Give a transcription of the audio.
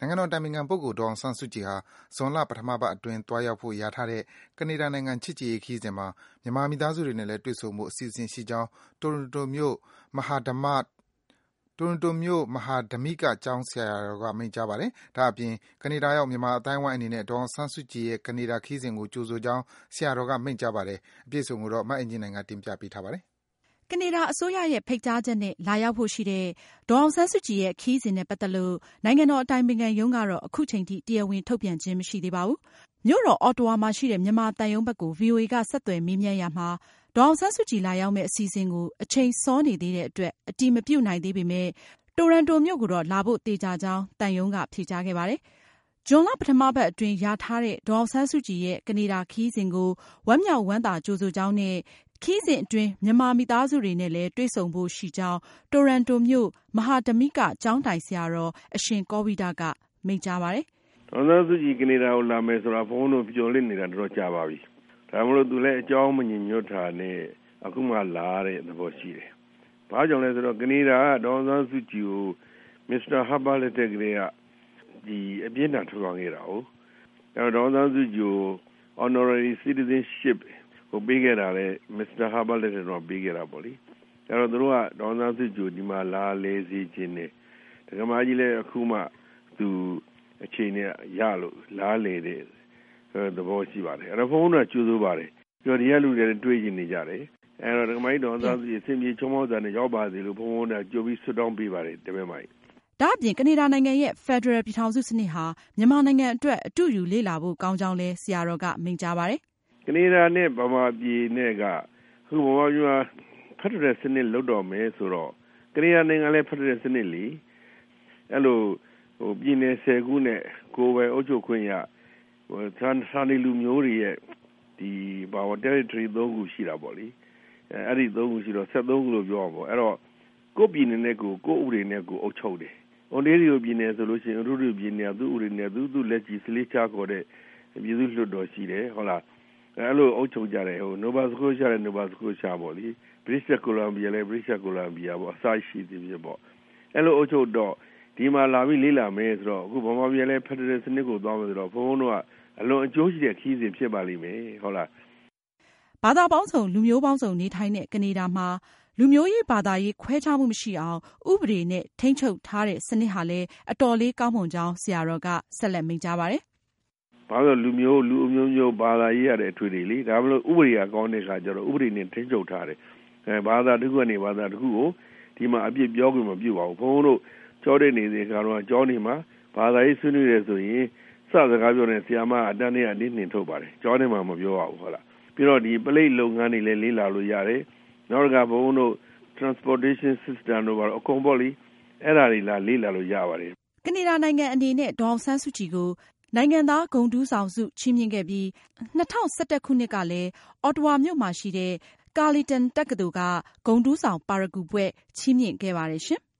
နိုင်ငံတော်အတိုင်ပင်ခံပုဂ္ဂိုလ်ဒေါ်အောင်ဆန်းစုကြည်ဟာဇွန်လပထမပတ်အတွင်းသွားရောက်ဖို့လျာထားတဲ့ကနေဒါနိုင်ငံချစ်ကြည်ရေးခရီးစဉ်မှာမြန်မာမိသားစုတွေနဲ့လည်းတွေ့ဆုံဖို့အစီအစဉ်ရှိကြောင်းတိုရွန်တိုမြို့မဟာဓမ္မိကကျောင်းဆရာတော်ကမိန့်ကြားပါတယ်။ဒါ့အပြင်ကနေဒါရောက်မြန်မာအသိုင်းအဝိုင်းအနေနဲ့ဒေါ်အောင်ဆန်းစုကြည်ရဲ့ကနေဒါခရီးစဉ်ကိုကြိုဆိုကြောင်းဆရာတော်ကမိန့်ကြားပါတယ်။အပြည့်အစုံကိုတော့မအင်ကြင်းနိုင်ကတင်ပြပေးထားပါတယ်။ကနေဒါအစိုးရရဲ့ဖိတ်ကြားချက်နဲ့လာရောက်ဖို့ရှိတဲ့ဒေါ်အောင်ဆန်းစုကြည်ရဲ့ခရီးစဉ်နဲ့ပတ်သက်လို့နိုင်ငံတော်အတိုင်ပင်ခံရုံးကတော့အခုချိန်ထိတရားဝင်ထုတ်ပြန်ခြင်းမရှိသေးပါဘူး။မြို့တော်အော်တိုဝါမှာရှိတဲ့မြန်မာသံရုံးဘက်ကို VOA ကဆက်သွယ်မေးမြန်းရာမှာဒေါ်အောင်ဆန်းစုကြည်လာရောက်မယ့်အစီအစဉ်ကိုအချိန်စောနေသေးတဲ့အတွက်အတည်မပြုနိုင်သေးပေမဲ့တိုရန်တိုမြို့ကိုတော့လာဖို့သေချာကြောင်းသံရုံးကဖြေကြားခဲ့ပါတယ်။ဇွန်လပထမပတ်အတွင်းရထားတဲ့ဒေါ်အောင်ဆန်းစုကြည်ရဲ့ကနေဒါခရီးစဉ်ကိုဝမ်းမြောက်ဝမ်းသာကြိုဆိုကြောင်းနဲ့ခရီးစဉ်အတွင်းမြန်မာမိသားစုတွေနဲ့လည်းတွေ့ဆုံဖို့ရှိကြောင်းတိုရန်တိုမြို့မဟာဓမိကကျောင်းတိုင်ဆရာတော်အရှင်ကောဝိဒကမိန့်ကြားပါတယ်။ဒေါ်အောင်ဆန်းစုကြည်ကနေဒါကိုလာမယ်ဆိုတာဘုန်းတို့ပြောလစ်နေတာတော့ကြာပါပြီ။ဒါမှမဟုတ်သူလည်းအကြောင်းမညင်ညွတ်တာနဲ့အခုမှလာတဲ့သဘောရှိတယ်။ဘာကြောင့်လဲဆိုတော့ကနေဒါကဒေါ်အောင်ဆန်းစုကြည်ကိုမစ္စတာဟာဘာလက်ထက်ကလေးကဒီအပြင်းထန်ထောက်ခံခဲ့တာ哦အဲတော့ဒေါ်အောင်ဆန်းစုကြည်ကို honorary citizenship ကိုပေးခဲ့တာလေမစ္စတာဟာဘာလက်ထက်တော့ပေးခဲ့တာပေါ့လေအဲတော့သူတို့ကဒေါ်အောင်ဆန်းစုကြည်ဒီမှာလာလေစီခြင်းနဲ့ဒကမာကြီးလည်းအခုမှသူအချိန်နဲ့ရလို့လာလေတဲ့သဘောရှိပါတယ်အဲတော့ဘုန်းတော်ကကြိုးစိုးပါတယ်ပြောဒီရလူတွေတွေ့ရင်နေကြတယ်အဲတော့ဒကမာကြီးဒေါ်အောင်ဆန်းစုကြည်အစဉ်ပြေချုံမောစာနဲ့ရောက်ပါစေလို့ဘုန်းတော်ကကြိုပြီးဆွတောင်းပေးပါတယ်တပည့်မိုင်းဒါ့အပြင်ကနေဒါနိုင်ငံရဲ့ဖက်ဒရယ်ပြည်ထောင်စုစနစ်ဟာမြန်မာနိုင်ငံအတွက်အတူယူလေ့လာဖို့ကောင်းကြောင်းလဲဆရာတော်ကမိန့်ကြားပါတယ်။ကနေဒါနဲ့ဗမာပြည်နဲ့ကအခုဗမာပြည်မှာဖက်ဒရယ်စနစ်လုပ်တော့မယ်ဆိုတော့ကနေဒါနိုင်ငံလည်းဖက်ဒရယ်စနစ်လीအဲ့လိုပြည်နယ်10ခုနဲ့ကိုယ်ပဲအုပ်ချုပ်ခွင့်ရဌာနေလူမျိုးတွေရဲ့ဒီဘာဝ territory 3ခုရှိတာပေါ့လေအဲ့ဒီ3ခုရှိတော့73ခုလို့ပြောအောင်ပေါ့အဲ့တော့ကိုပြည်နယ်နဲ့ကိုဥပဒေနဲ့ကိုအုပ်ချုပ်တယ်။Ontario ပြည်နယ်ဆိုလို့ရှိရင် Ontario ပြည်နယ်သူ့ဥပဒေနဲ့သူလက်ကြီးစလေးချခေါ်တဲ့ပြည်သူ့လွှတ်တော်ရှိတယ်ဟုတ်လားအဲ့လိုအုပ်ချုပ်ကြတယ်ဟို Nova Scotia နဲ့ Nova Scotia ပေါ့လေ British Columbia လည်း British Columbia ပေါ့အစရှိသည်ဖြစ်ပေါ့အဲ့လိုအုပ်ချုပ်တော့ဒီမှာလာပြီးလေးလာမယ်ဆိုတော့အခုဗမာပြည်လည်းဖက်ဒရယ်စနစ်ကိုသွားမယ်ဆိုတော့ဘုန်းတို့ကအလွန်အကျိုးရှိတဲ့ခီးစဉ်ဖြစ်ပါလိမ့်မယ်ဟုတ်လားဘာသာပေါင်းစုံလူမျိုးပေါင်းစုံနေထိုင်တဲ့ကနေဒါမှာလူမျိုးရေးဘာသာရေးခွဲခြားမှုမရှိအောင်ဥပဒေနဲ့ထိန်းချုပ်ထားတဲ့စနစ်ဟာလည်းအတော်လေးကောင်းမွန်ကြောင်းဆရာတော်ကဆက်လက်မိန့်ကြားပါတယ်။ဘာလို့လူမျိုးဘာသာရေးရတဲ့အထွေတွေလေဒါမလို့ဥပဒေကကောင်းတဲ့ခါကျတော့ဥပဒေနဲ့ထိန်းချုပ်ထားတယ်။ဘာသာတစ်ခုကနေဘာသာတစ်ခုကိုဒီမှာအပြစ်ပြောခွင့်မပြုပါဘူး။ဘုန်းတို့ကြောတဲ့နေတဲ့ခါတော့ကြောနေမှာဘာသာရေးဆွေးနွေးတယ်ဆိုရင်စစကားပြောတဲ့ဆရာမအတန်းနဲ့အနေနဲ့ထုတ်ပါတယ်။ကြောနေမှာမပြောပါဘူးဟုတ်လား။ပြီးတော့ဒီပလိတ်လုပ်ငန်းတွေလည်းလေးလာလို့ရတယ်။နောက်ကဘုန်းတို့ transportation system တို့ဘာလို့အကုန်ပေါ့လေအဲ့ဒါတွေလေးလာလို့ရပါတယ်ကနေဒါနိုင်ငံအနေနဲ့ဒေါ်အောင်ဆန်းစုကြည်ကိုနိုင်ငံသားဂုဏ်ထူးဆောင်ဆုချီးမြှင့်ခဲ့ပြီး2011ခုနှစ်ကလည်းအော်တိုဝါမြို့မှာရှိတဲ့ကာလီတန်တက္ကသိုလ်ကဂုဏ်ထူးဆောင်ပါရဂူဘွဲ့ချီးမြှင့်ခဲ့ပါတယ်ရှင်။